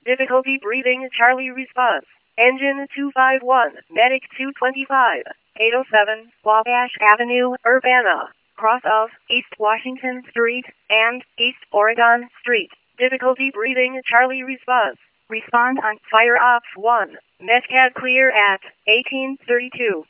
Difficulty breathing Charlie response. Engine 251, Medic 225, 807, Wabash Avenue, Urbana. Cross of East Washington Street and East Oregon Street. Difficulty breathing Charlie response. Respond on Fire Ops 1. Metcad clear at 1832.